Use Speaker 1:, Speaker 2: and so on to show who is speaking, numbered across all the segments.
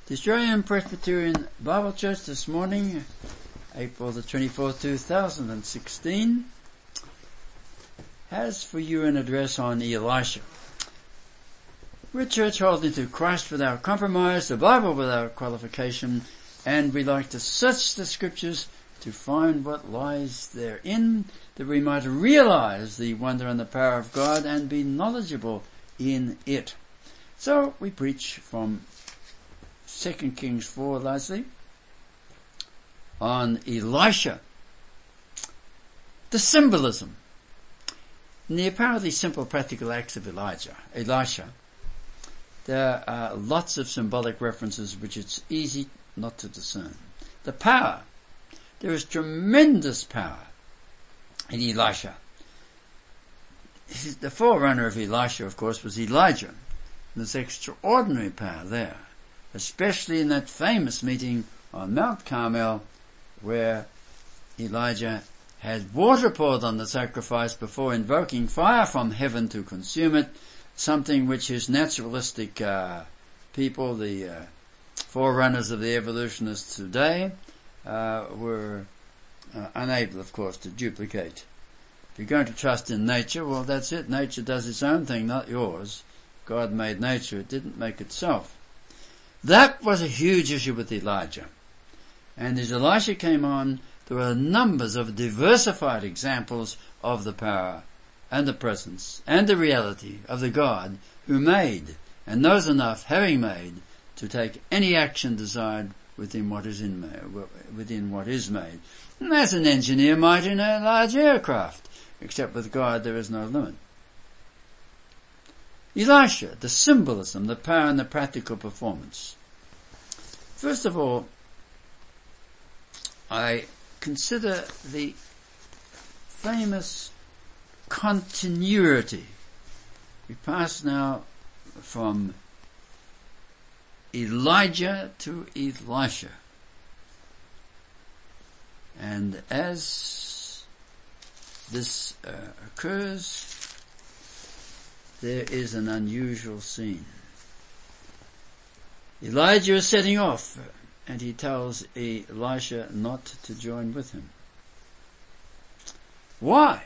Speaker 1: The Australian Presbyterian Bible Church this morning, April the 24th, 2016, has for you an address on Elisha. We're a church holding to Christ without compromise, the Bible without qualification, and we like to search the scriptures to find what lies therein, that we might realize the wonder and the power of God and be knowledgeable in it. So we preach from 2 Kings 4, Leslie, on Elisha. The symbolism in the apparently simple practical acts of Elisha, there are lots of symbolic references which it's easy not to discern. The power. There is tremendous power in Elisha. The forerunner of Elisha, of course, was Elijah. And there's extraordinary power there, especially in that famous meeting on Mount Carmel where Elijah had water poured on the sacrifice before invoking fire from heaven to consume it, something which his naturalistic people, the forerunners of the evolutionists today, were unable, of course, to duplicate. If you're going to trust in nature, well, that's it. Nature does its own thing, not yours. God made nature. It didn't make itself. That was a huge issue with Elijah. And as Elisha came on, there were numbers of diversified examples of the power and the presence and the reality of the God who made and knows enough, having made, to take any action desired within what is made. And as an engineer might in a large aircraft, except with God there is no limit. Elisha, the symbolism, the power and the practical performance. First of all, I consider the famous continuity. We pass now from Elijah to Elisha. And as this occurs, there is an unusual scene. Elijah is setting off, and he tells Elisha not to join with him. Why?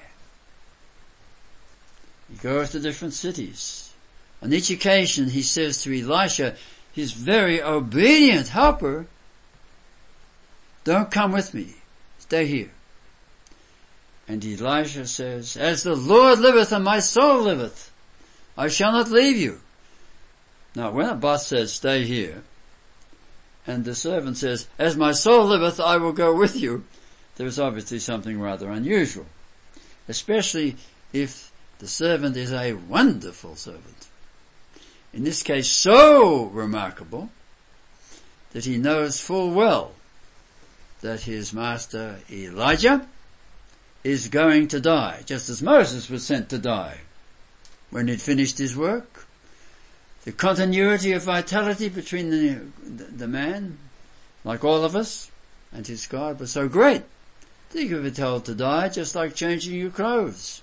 Speaker 1: He goes to different cities. On each occasion he says to Elisha, his very obedient helper, don't come with me, stay here. And Elisha says, as the Lord liveth and my soul liveth, I shall not leave you. Now when a boss says, stay here, and the servant says, as my soul liveth, I will go with you, there is obviously something rather unusual. Especially if the servant is a wonderful servant. In this case, so remarkable that he knows full well that his master Elijah is going to die, just as Moses was sent to die when he'd finished his work. The continuity of vitality between the man, like all of us, and his God was so great that he could be told to die just like changing your clothes.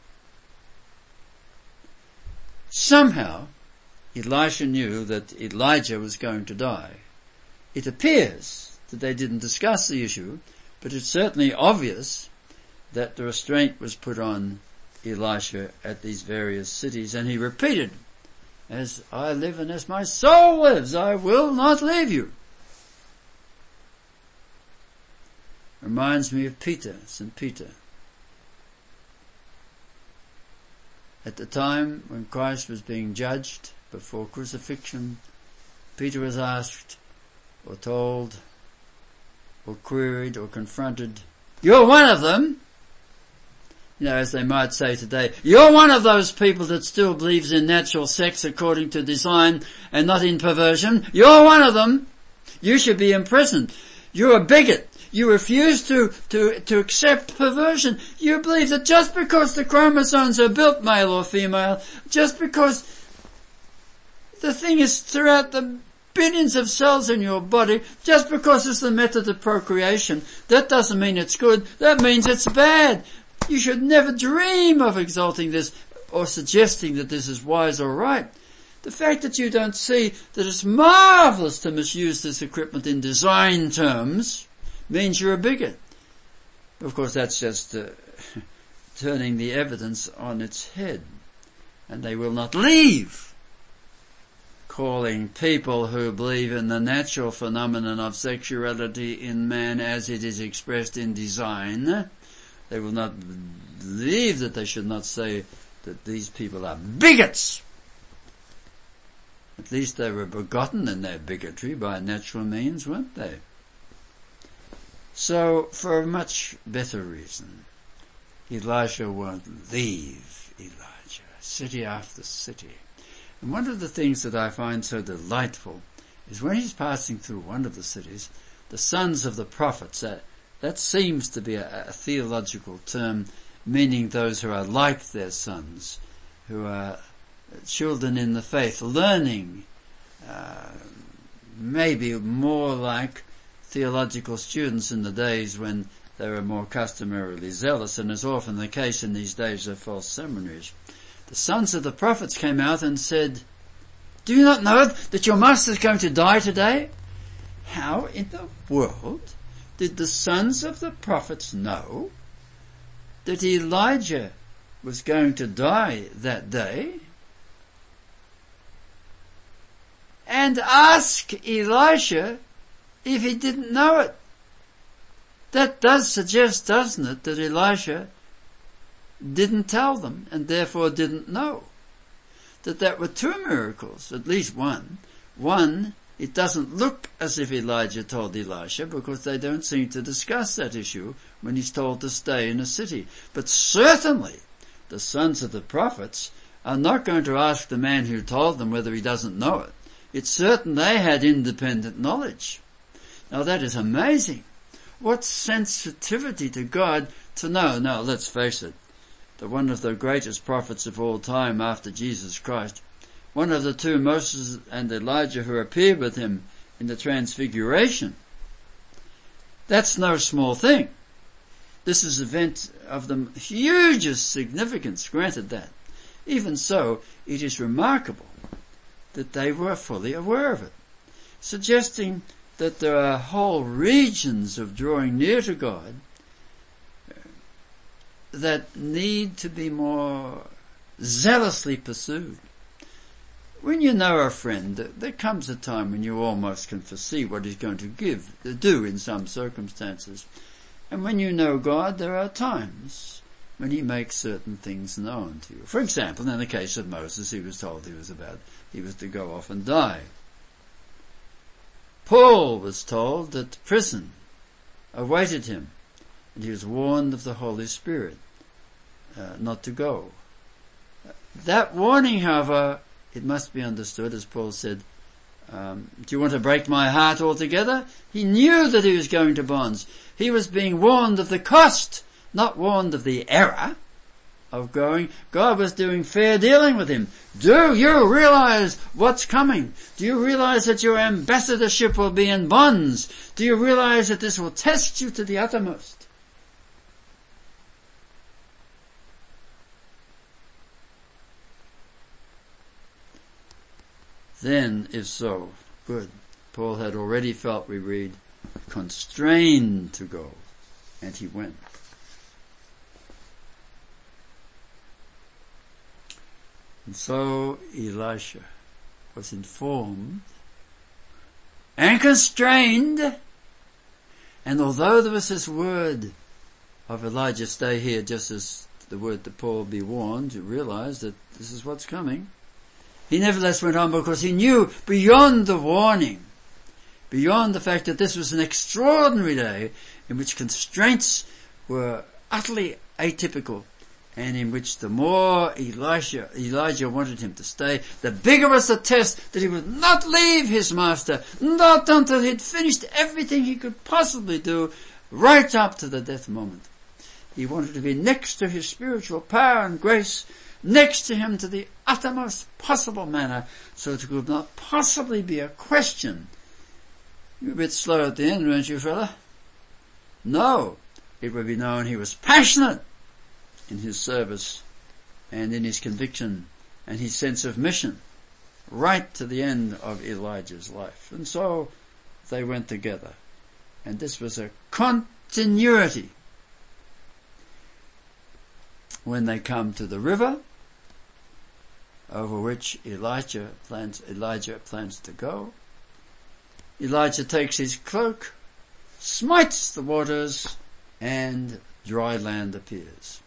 Speaker 1: Somehow, Elisha knew that Elijah was going to die. It appears that they didn't discuss the issue, but it's certainly obvious that the restraint was put on Elisha at these various cities, and he repeated, as I live and as my soul lives, I will not leave you. Reminds me of Peter, St. Peter. At the time when Christ was being judged before crucifixion, Peter was asked or told or queried or confronted, you're one of them. You know, as they might say today, you're one of those people that still believes in natural sex according to design and not in perversion. You're one of them. You should be imprisoned. You're a bigot. You refuse to accept perversion. You believe that just because the chromosomes are built male or female, just because the thing is throughout the billions of cells in your body, just because it's the method of procreation, that doesn't mean it's good. That means it's bad. You should never dream of exalting this or suggesting that this is wise or right. The fact that you don't see that it's marvellous to misuse this equipment in design terms means you're a bigot. Of course, that's just turning the evidence on its head. And they will not leave calling people who believe in the natural phenomenon of sexuality in man as it is expressed in design. They will not believe that they should not say that these people are bigots. At least they were begotten in their bigotry by natural means, weren't they? So, for a much better reason, Elisha won't leave Elijah, city after city. And one of the things that I find so delightful is when he's passing through one of the cities, the sons of the prophets, that seems to be a theological term meaning those who are like their sons, who are children in the faith, learning, maybe more like theological students in the days when they were more customarily zealous, and is often the case in these days of false seminaries. The sons of the prophets came out and said, "Do you not know that your master is going to die today?" How in the world did the sons of the prophets know that Elijah was going to die that day? And ask Elisha if he didn't know it. That does suggest, doesn't it, that Elisha didn't tell them and therefore didn't know. That were two miracles, at least one. One, it doesn't look as if Elijah told Elisha because they don't seem to discuss that issue when he's told to stay in a city. But certainly the sons of the prophets are not going to ask the man who told them whether he doesn't know it. It's certain they had independent knowledge. Now that is amazing. What sensitivity to God to know. Now let's face it, that one of the greatest prophets of all time after Jesus Christ, one of the two Moses and Elijah who appeared with him in the Transfiguration, that's no small thing. This is an event of the hugest significance, granted that. Even so, it is remarkable that they were fully aware of it, suggesting that there are whole regions of drawing near to God that need to be more zealously pursued. When you know a friend, there comes a time when you almost can foresee what he's going to do in some circumstances. And when you know God, there are times when he makes certain things known to you. For example, in the case of Moses, he was told he was to go off and die. Paul was told that prison awaited him, and he was warned of the Holy Spirit not to go. That warning, however, it must be understood, as Paul said, do you want to break my heart altogether? He knew that he was going to bonds. He was being warned of the cost, not warned of the error of going. God was doing fair dealing with him. Do you realize what's coming? Do you realize that your ambassadorship will be in bonds? Do you realize that this will test you to the uttermost? Then, if so, good. Paul had already felt, we read, constrained to go, and he went. And so Elisha was informed and constrained, and although there was this word of Elijah, stay here, just as the word to Paul, be warned, you realize that this is what's coming, he nevertheless went on because he knew beyond the warning, beyond the fact that this was an extraordinary day in which constraints were utterly atypical, and in which the more Elijah wanted him to stay, the bigger was the test that he would not leave his master, not until he'd finished everything he could possibly do, right up to the death moment. He wanted to be next to his spiritual power and grace, next to him to the uttermost possible manner, so it could not possibly be a question. You're a bit slow at the end, weren't you, fella? No, it would be known he was passionate in his service and in his conviction and his sense of mission right to the end of Elijah's life. And so they went together. And this was a continuity. When they come to the river, over which Elijah plans to go, Elijah takes his cloak, smites the waters, and dry land appears.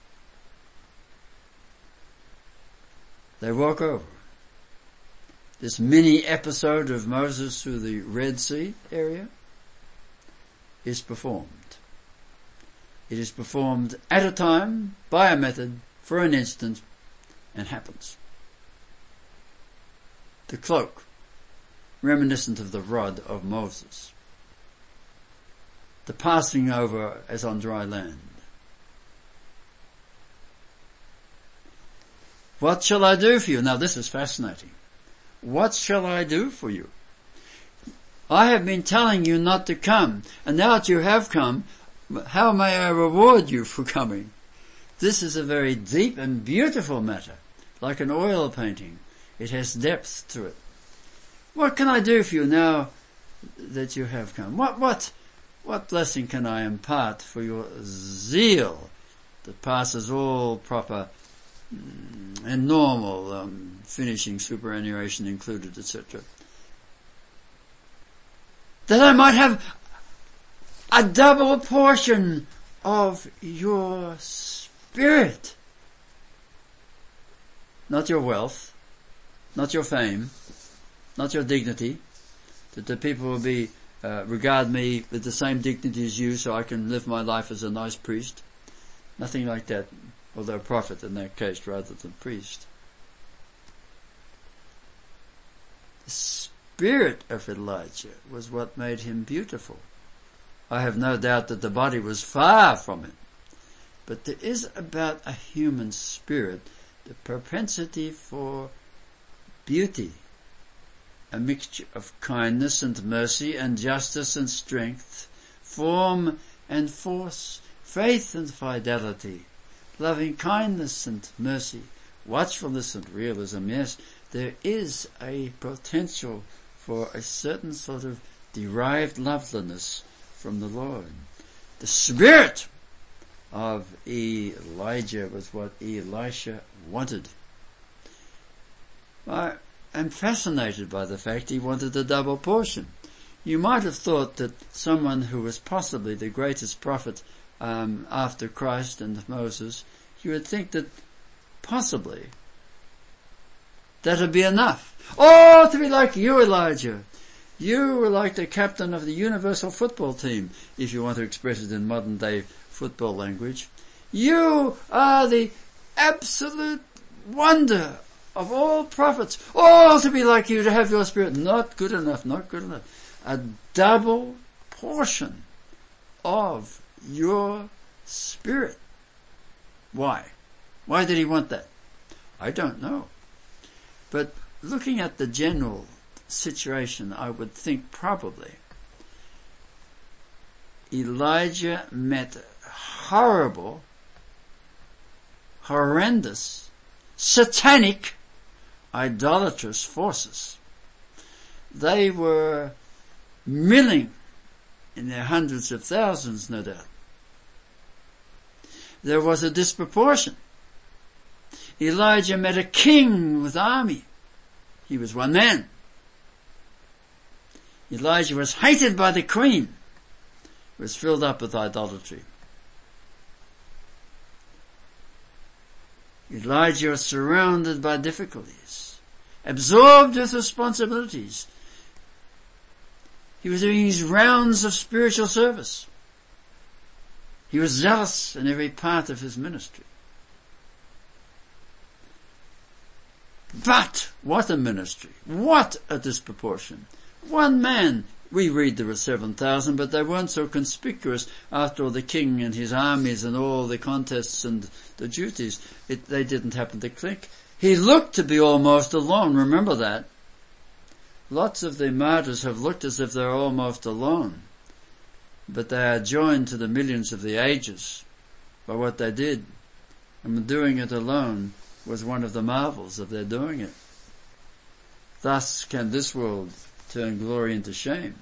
Speaker 1: They walk over. This mini episode of Moses through the Red Sea area is performed. It is performed at a time, by a method, for an instant, and happens. The cloak, reminiscent of the rod of Moses. The passing over as on dry land. What shall I do for you? Now this is fascinating. What shall I do for you? I have been telling you not to come, and now that you have come, how may I reward you for coming? This is a very deep and beautiful matter, like an oil painting. It has depth to it. What can I do for you now that you have come? What blessing can I impart for your zeal that passes all proper and normal finishing, superannuation included, etc.? That I might have a double portion of your spirit. Not your wealth, not your fame, not your dignity, that the people will be regard me with the same dignity as you so I can live my life as a nice priest. Nothing like that, although prophet in that case rather than priest. The spirit of Elijah was what made him beautiful. I have no doubt that the body was far from it. But there is about a human spirit the propensity for beauty, a mixture of kindness and mercy and justice and strength, form and force, faith and fidelity, loving kindness and mercy, watchfulness and realism. Yes, there is a potential for a certain sort of derived loveliness from the Lord. The spirit of Elijah was what Elisha wanted. I am fascinated by the fact he wanted a double portion. You might have thought that someone who was possibly the greatest prophet after Christ and Moses, you would think that possibly that would be enough. Oh, to be like you, Elijah. You were like the captain of the universal football team, if you want to express it in modern day football language. You are the absolute wonder of all prophets. Oh, to be like you, to have your spirit. Not good enough, not good enough. A double portion of your spirit. Why? Why did he want that? I don't know. But looking at the general situation, I would think probably Elijah met horrible, horrendous, satanic, idolatrous forces. They were milling in their hundreds of thousands, no doubt. There was a disproportion. Elijah met a king with army. He was one man. Elijah was hated by the queen, was filled up with idolatry. Elijah was surrounded by difficulties, absorbed with responsibilities. He was doing his rounds of spiritual service. He was zealous in every part of his ministry. But what a ministry! What a disproportion! One man, we read there were 7,000, but they weren't so conspicuous after all the king and his armies and all the contests and the duties. They didn't happen to click. He looked to be almost alone, remember that. Lots of the martyrs have looked as if they're almost alone, but they are joined to the millions of the ages by what they did, and doing it alone was one of the marvels of their doing it. Thus can this world turn glory into shame.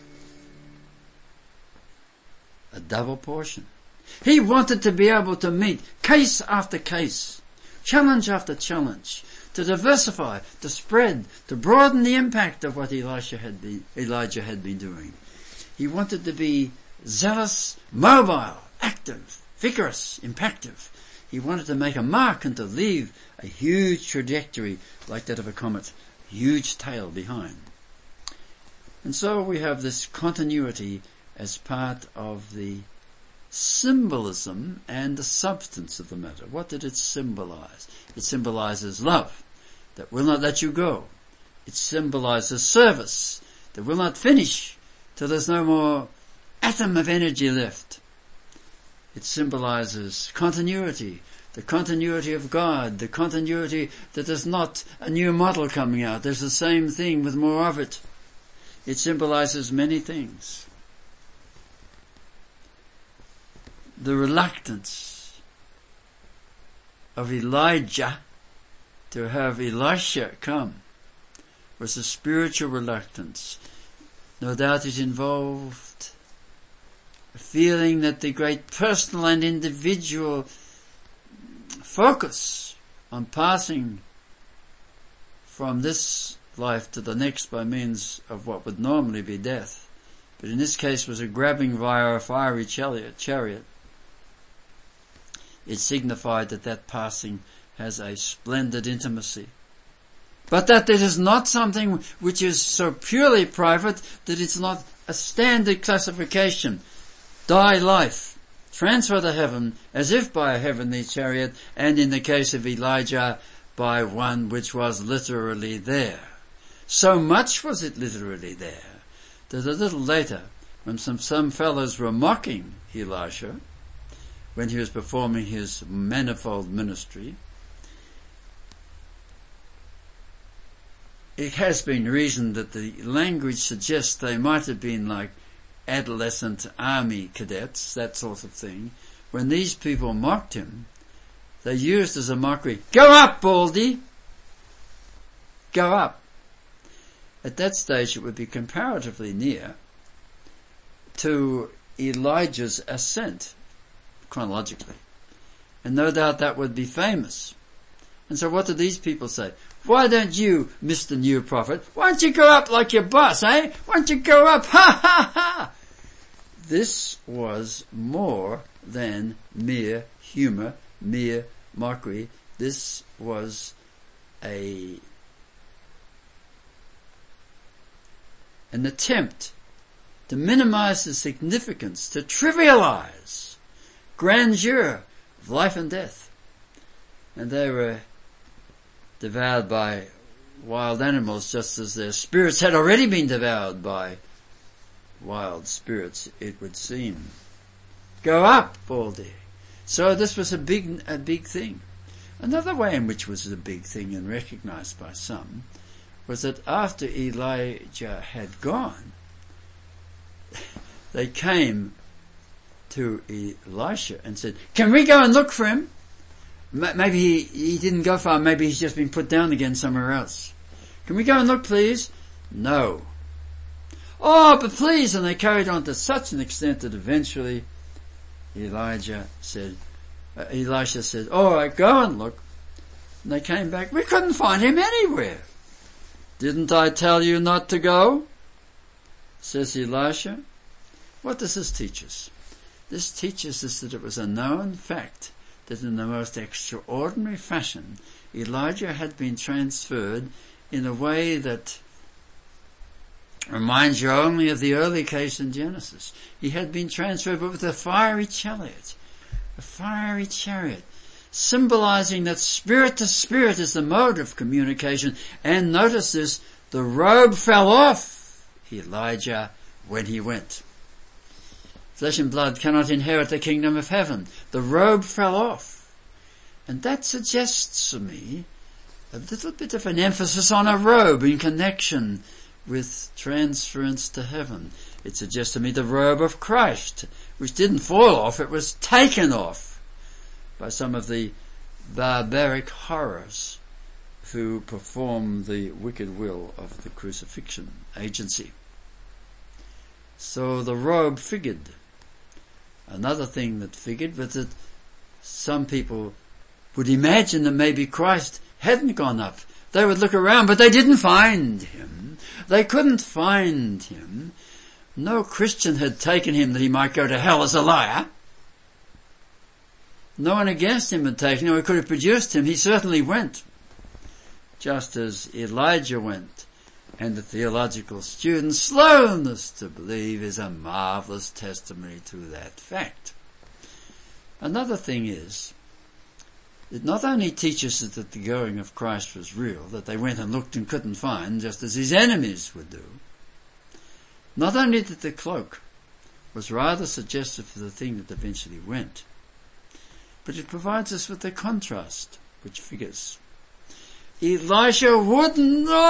Speaker 1: A double portion. He wanted to be able to meet case after case, challenge after challenge, to diversify, to spread, to broaden the impact of what Elijah had been doing. He wanted to be zealous, mobile, active, vigorous, impactful. He wanted to make a mark and to leave a huge trajectory like that of a comet, huge tail behind. And so we have this continuity as part of the symbolism and the substance of the matter. What did it symbolize? It symbolizes love that will not let you go. It symbolizes service that will not finish till there's no more atom of energy left. It symbolizes continuity, the continuity of God, the continuity that there's not a new model coming out. There's the same thing with more of it. It symbolizes many things. The reluctance of Elijah to have Elisha come was a spiritual reluctance. No doubt it involved a feeling that the great personal and individual focus on passing from this life to the next by means of what would normally be death, but in this case was a grabbing via a fiery chariot. It signified that passing has a splendid intimacy. But that it is not something which is so purely private that it's not a standard classification. Die life, transfer to heaven as if by a heavenly chariot, and in the case of Elijah, by one which was literally there. So much was it literally there, that a little later, when some fellows were mocking Elisha, when he was performing his manifold ministry, it has been reasoned that the language suggests they might have been like adolescent army cadets, that sort of thing. When these people mocked him, they used as a mockery, "Go up, Baldy! Go up!" At that stage it would be comparatively near to Elijah's ascent, chronologically. And no doubt that would be famous. And so what do these people say? Why don't you, Mr. New Prophet, why don't you go up like your boss, eh? Why don't you go up? Ha ha ha! This was more than mere humor, mere mockery. This was an attempt to minimize the significance, to trivialize grandeur of life and death. And they were devoured by wild animals, just as their spirits had already been devoured by wild spirits, it would seem. Go up, Baldy. So this was a big thing. Another way in which it was a big thing and recognized by some was that after Elijah had gone, they came to Elisha and said, "Can we go and look for him? Maybe he didn't go far. Maybe he's just been put down again somewhere else. Can we go and look, please?" "No." "Oh, but please." And they carried on to such an extent that eventually Elisha said, "All right, go and look." And they came back. "We couldn't find him anywhere." "Didn't I tell you not to go?" says Elisha. What does this teach us? This teaches us that it was a known fact that in the most extraordinary fashion Elijah had been transferred in a way that reminds you only of the early case in Genesis. He had been transferred, but with a fiery chariot, symbolizing that spirit to spirit is the mode of communication. And notice this, the robe fell off Elijah when he went. Flesh and blood cannot inherit the kingdom of heaven. The robe fell off. And that suggests to me a little bit of an emphasis on a robe in connection with transference to heaven. It suggests to me the robe of Christ, which didn't fall off, it was taken off by some of the barbaric horrors who perform the wicked will of the crucifixion agency. So the robe figured. Another thing that figured was that some people would imagine that maybe Christ hadn't gone up. They would look around, but they didn't find him. They couldn't find him. No Christian had taken him that he might go to hell as a liar. No one against him had taken him or could have produced him. He certainly went, just as Elijah went. And the theological student's slowness to believe is a marvelous testimony to that fact. Another thing is, it not only teaches us that the going of Christ was real, that they went and looked and couldn't find, just as his enemies would do. Not only that the cloak was rather suggestive of the thing that eventually went, but it provides us with the contrast which figures. Elisha would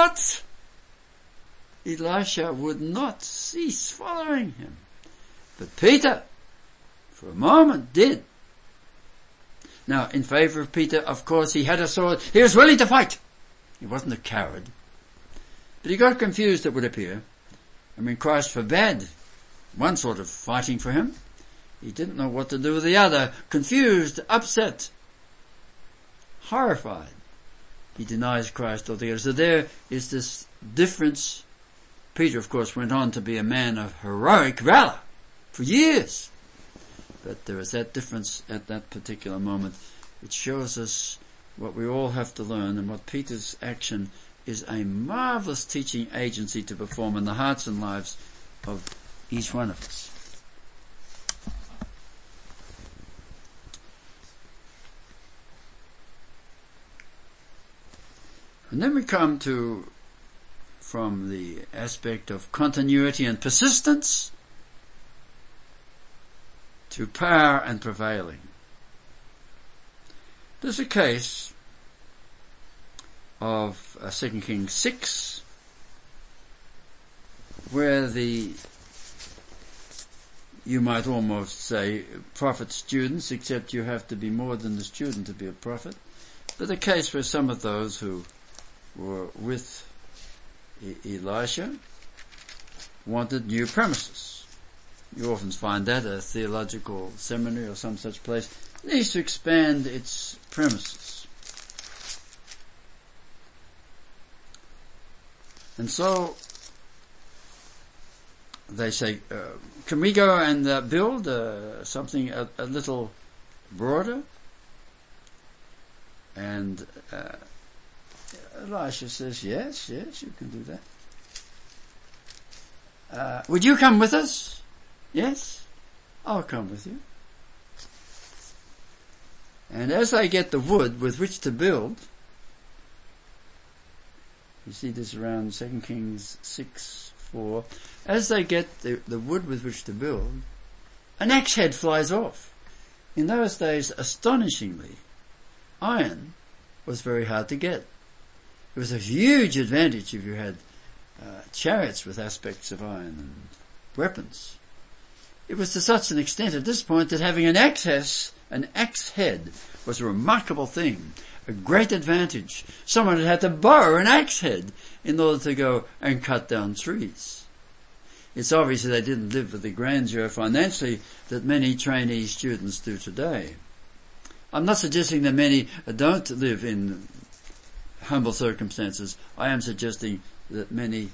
Speaker 1: not cease following him. But Peter, for a moment, did. Now, in favour of Peter, of course, he had a sword. He was willing to fight. He wasn't a coward. But he got confused, it would appear. I mean, Christ forbade one sort of fighting for him. He didn't know what to do with the other. Confused, upset, horrified. He denies Christ altogether. So there is this difference. Peter, of course, went on to be a man of heroic valour for years. But there is that difference at that particular moment, which shows us what we all have to learn, and what Peter's action is a marvellous teaching agency to perform in the hearts and lives of each one of us. And then we come to, from the aspect of continuity and persistence, to power and prevailing. There's a case of 2 Kings 6 where you might almost say prophet students, except you have to be more than the student to be a prophet, but a case where some of those who were with Elisha wanted new premises. You often find that a theological seminary or some such place needs to expand its premises. And so they say, can we go and build something a little broader? And Elisha says, yes, you can do that. Would you come with us? Yes, I'll come with you. And as they get the wood with which to build, you see this around 2 Kings 6:4, as they get the wood with which to build, an axe head flies off. In those days, astonishingly, iron was very hard to get. It was a huge advantage if you had chariots with aspects of iron and weapons. It was to such an extent at this point that having an axe head was a remarkable thing, a great advantage. Someone had to borrow an axe head in order to go and cut down trees. It's obvious that they didn't live with the grandeur financially that many trainee students do today. I'm not suggesting that many don't live in humble circumstances. I am suggesting that many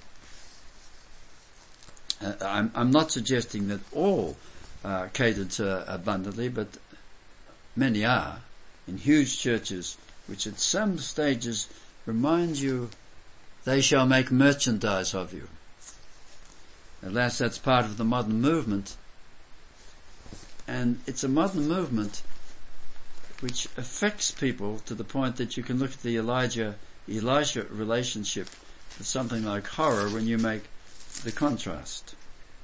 Speaker 1: I'm not suggesting that all are catered to abundantly, but many are, in huge churches, which at some stages remind you, they shall make merchandise of you. Alas, that's part of the modern movement. And it's a modern movement which affects people to the point that you can look at the Elijah relationship with something like horror when you make the contrast.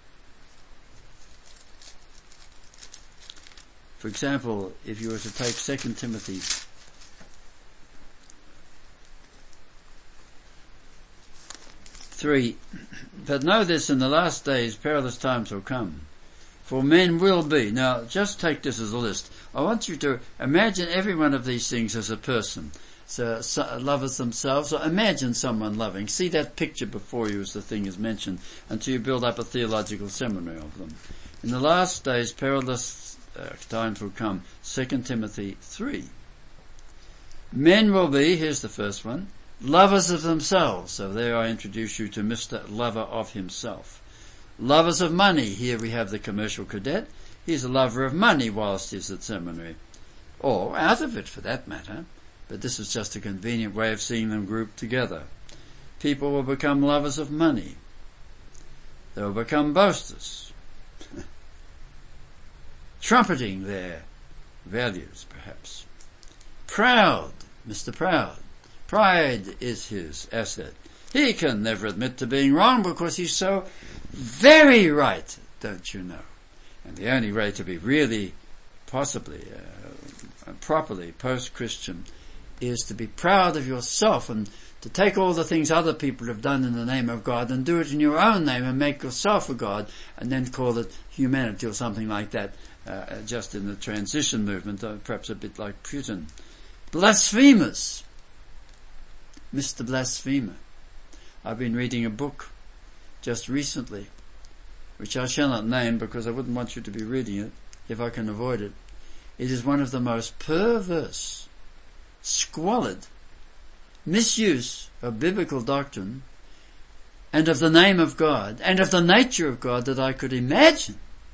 Speaker 1: For example, if you were to take 2 Timothy 3, but know this, in the last days perilous times will come, for men will be. Now, just take this as a list. I want you to imagine every one of these things as a person. So lovers themselves, or imagine someone loving. See that picture before you as the thing is mentioned, until you build up a theological seminary of them. In the last days, perilous times will come. 2 Timothy 3. Men will be, here's the first one, lovers of themselves. So there I introduce you to Mr. Lover of himself. Lovers of money. Here we have the commercial cadet. He's a lover of money whilst he's at seminary. Or out of it, for that matter. But this is just a convenient way of seeing them grouped together. People will become lovers of money. They will become boasters, trumpeting their values, perhaps. Proud, Mr. Proud. Pride is his asset. He can never admit to being wrong because he's so very right, don't you know? And the only way to be really, possibly, properly post-Christian is to be proud of yourself and to take all the things other people have done in the name of God and do it in your own name and make yourself a God and then call it humanity or something like that, just in the transition movement, perhaps a bit like Putin. Blasphemers. Mr. Blasphemer. I've been reading a book just recently, which I shall not name because I wouldn't want you to be reading it if I can avoid it. It is one of the most perverse, squalid misuse of biblical doctrine and of the name of God and of the nature of God that I could imagine.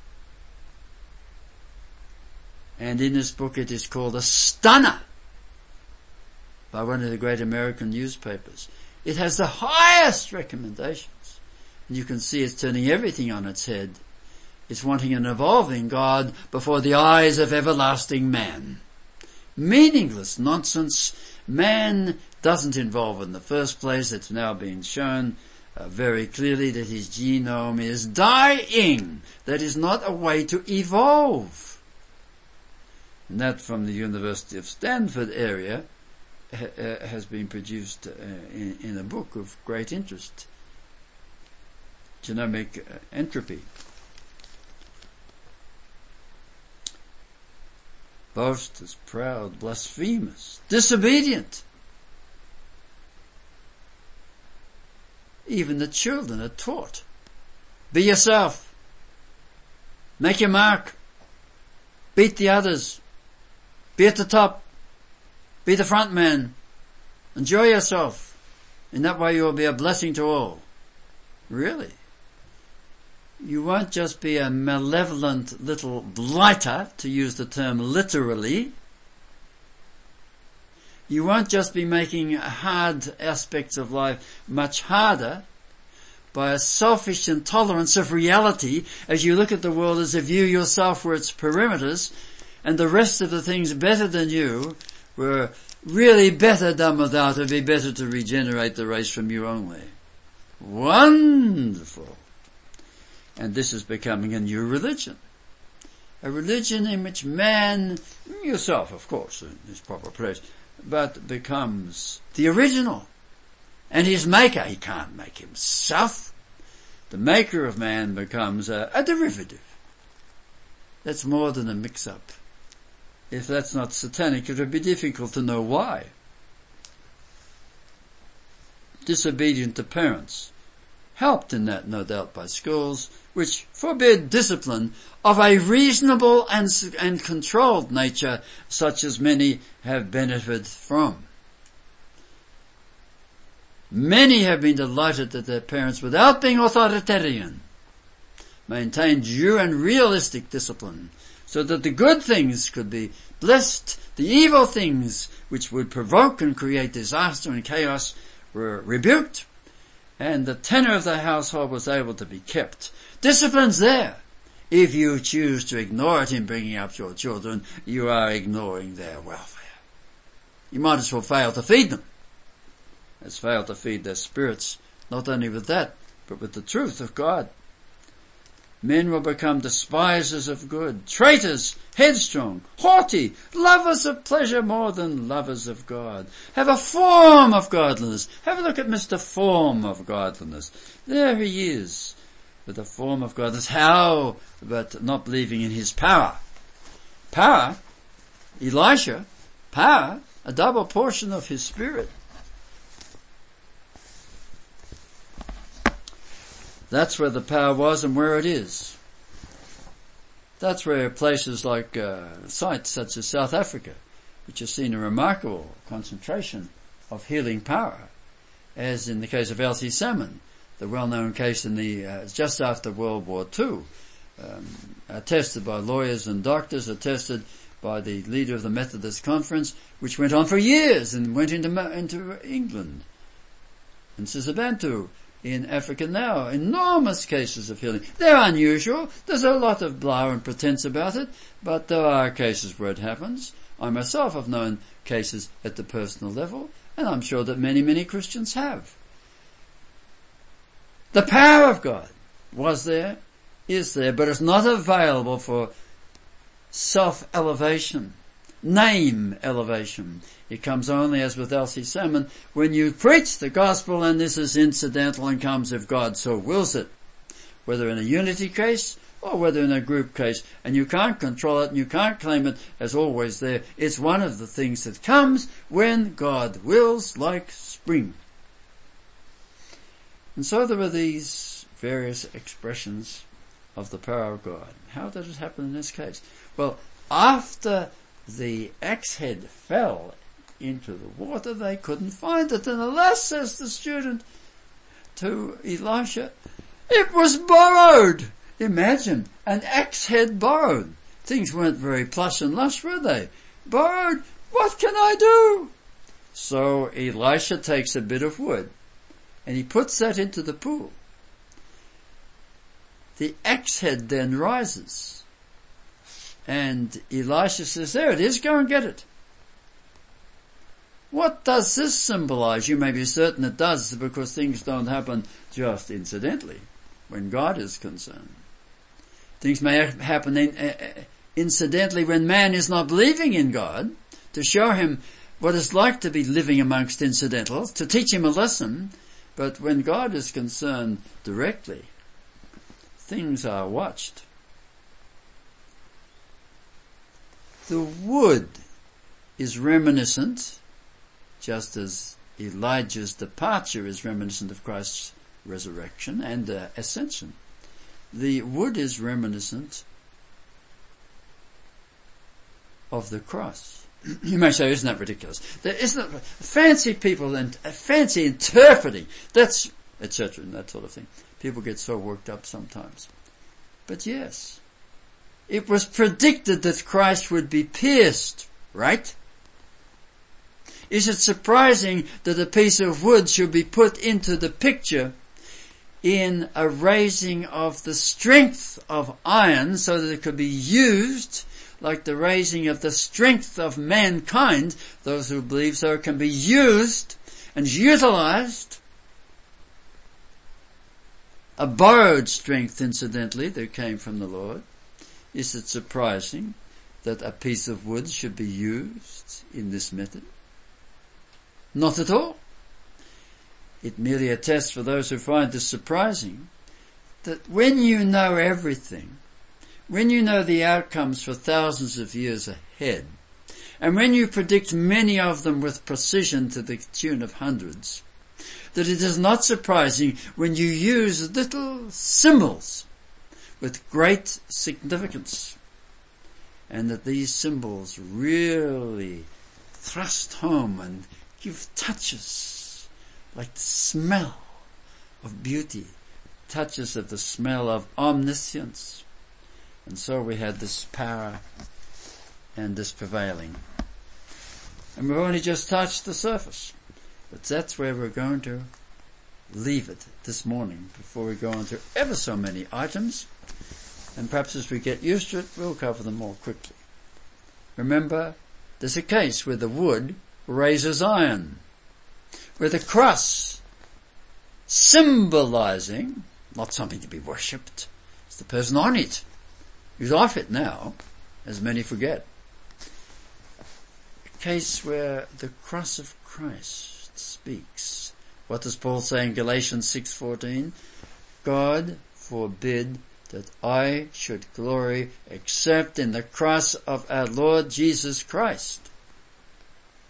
Speaker 1: And in this book it is called a stunner by one of the great American newspapers. It has the highest recommendations. And you can see it's turning everything on its head. It's wanting an evolving God before the eyes of everlasting man. Meaningless nonsense. Man doesn't evolve in the first place. It's now been shown very clearly that his genome is dying. That is not a way to evolve. And that from the University of Stanford area has been produced in a book of great interest. Genomic entropy. Boasters, proud, blasphemous, disobedient. Even the children are taught. Be yourself. Make your mark. Beat the others. Be at the top. Be the front man. Enjoy yourself. In that way you will be a blessing to all. Really? You won't just be a malevolent little blighter, to use the term literally. You won't just be making hard aspects of life much harder by a selfish intolerance of reality as you look at the world as if you yourself were its perimeters and the rest of the things better than you were really better done without. It would be better to regenerate the race from you only. Wonderful. And this is becoming a new religion. A religion in which man, yourself of course, in his proper place, but becomes the original. And his maker, he can't make himself. The maker of man becomes a derivative. That's more than a mix-up. If that's not satanic, it would be difficult to know why. Disobedient to parents. Helped in that, no doubt, by schools, which forbid discipline of a reasonable and controlled nature, such as many have benefited from. Many have been delighted that their parents, without being authoritarian, maintained due and realistic discipline, so that the good things could be blessed, the evil things which would provoke and create disaster and chaos were rebuked, and the tenor of the household was able to be kept. Discipline's there. If you choose to ignore it in bringing up your children, you are ignoring their welfare. You might as well fail to feed them as fail to feed their spirits, not only with that, but with the truth of God. Men will become despisers of good, traitors, headstrong, haughty, lovers of pleasure more than lovers of God. Have a form of godliness. Have a look at Mr. Form of Godliness. There he is, with a form of godliness. How? But not believing in his power. Power? Elisha? Power? a double portion of his Spirit. That's where the power was and where it is. That's where places like sites such as South Africa, which has seen a remarkable concentration of healing power, as in the case of Elsie Salmon, the well-known case in the just after World War II, attested by lawyers and doctors, attested by the leader of the Methodist Conference, which went on for years and went into England. And Sisabantu in Africa now, enormous cases of healing. They're unusual. There's a lot of blah and pretense about it, but there are cases where it happens. I myself have known cases at the personal level, and I'm sure that many, many Christians have. The power of God was there, is there, but it's not available for self-elevation, name elevation. It comes only, as with Elsie Salmon, when you preach the gospel, and this is incidental and comes if God so wills it, whether in a unity case or whether in a group case, and you can't control it and you can't claim it as always there. It's one of the things that comes when God wills, like spring. And so there are these various expressions of the power of God. How did it happen in this case? Well, after the axe head fell into the water, they couldn't find it. And alas, says the student to Elisha, it was borrowed. Imagine, an axe head borrowed. Things weren't very plush and lush, were they? Borrowed, what can I do? So Elisha takes a bit of wood and he puts that into the pool. The axe head then rises. And Elisha says, there it is, go and get it. What does this symbolize? You may be certain it does, because things don't happen just incidentally when God is concerned. Things may happen incidentally when man is not believing in God, to show him what it's like to be living amongst incidentals, to teach him a lesson. But when God is concerned directly, things are watched. The wood is reminiscent, just as Elijah's departure is reminiscent of Christ's resurrection and ascension. The wood is reminiscent of the cross. You may say, isn't that ridiculous? Isn't it fancy people and fancy interpreting, that's etc. and that sort of thing. People get so worked up sometimes. But yes, it was predicted that Christ would be pierced, right? Is it surprising that a piece of wood should be put into the picture in a raising of the strength of iron so that it could be used like the raising of the strength of mankind? Those who believe so can be used and utilized. A borrowed strength, incidentally, that came from the Lord. Is it surprising that a piece of wood should be used in this method? Not at all. It merely attests for those who find this surprising that when you know everything, when you know the outcomes for thousands of years ahead, and when you predict many of them with precision to the tune of hundreds, that it is not surprising when you use little symbols with great significance, and that these symbols really thrust home and give touches like the smell of beauty, touches of the smell of omniscience. And so we had this power and this prevailing. And we've only just touched the surface. But that's where we're going to leave it this morning before we go on to ever so many items. And perhaps as we get used to it, we'll cover them more quickly. Remember, there's a case where the wood raises iron, where the cross, symbolizing, not something to be worshipped, it's the person on it, who's off it now, as many forget. A case where the cross of Christ speaks. What does Paul say in Galatians 6:14? God forbid that I should glory except in the cross of our Lord Jesus Christ.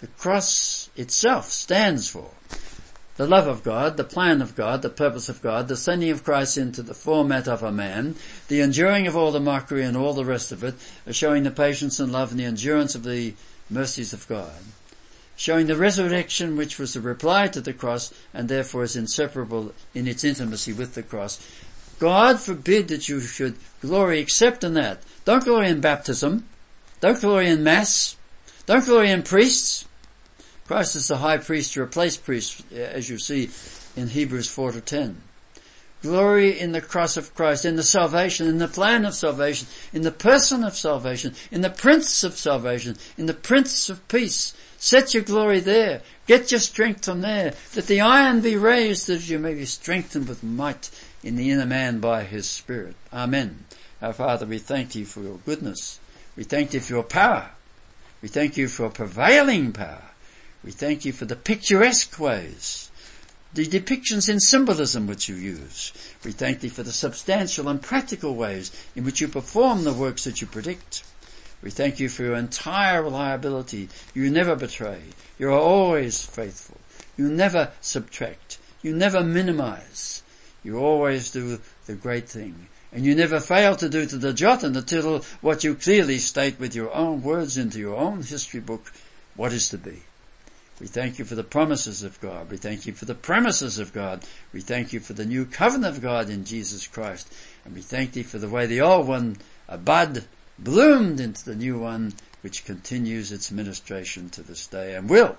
Speaker 1: the cross itself stands for. The love of God, the plan of God, the purpose of God, the sending of Christ into the format of a man, the enduring of all the mockery and all the rest of it, showing the patience and love and the endurance of the mercies of God, showing the resurrection which was the reply to the cross and therefore is inseparable in its intimacy with the cross. God forbid that you should glory except in that. Don't glory in baptism. Don't glory in Mass. Don't glory in priests. Christ is the high priest to replace priests, as you see in Hebrews 4-10. Glory in the cross of Christ, in the salvation, in the plan of salvation, in the person of salvation, in the Prince of salvation, in the Prince of peace. Set your glory there. Get your strength from there. Let the iron be raised that you may be strengthened with might in the inner man by his Spirit. Amen. Our Father, we thank you for your goodness. We thank you for your power. We thank you for prevailing power. We thank you for the picturesque ways, the depictions in symbolism which you use. We thank thee for the substantial and practical ways in which you perform the works that you predict. We thank you for your entire reliability. You never betray. You are always faithful. You never subtract. You never minimize. You always do the great thing. And you never fail to do to the jot and the tittle what you clearly state with your own words into your own history book, what is to be. We thank you for the promises of God. We thank you for the premises of God. We thank you for the new covenant of God in Jesus Christ. And we thank thee for the way the old one, a bud, bloomed into the new one, which continues its ministration to this day and will,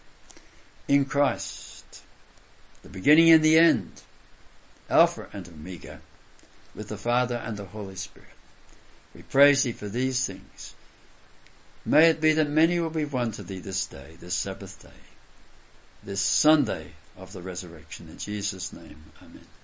Speaker 1: in Christ, the beginning and the end, Alpha and Omega, with the Father and the Holy Spirit. We praise thee for these things. May it be that many will be won to thee this day, this Sabbath day, this Sunday of the resurrection. In Jesus' name, amen.